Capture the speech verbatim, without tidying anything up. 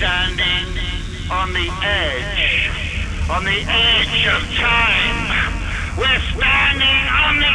standing on the edge, on the edge of time. We're standing on the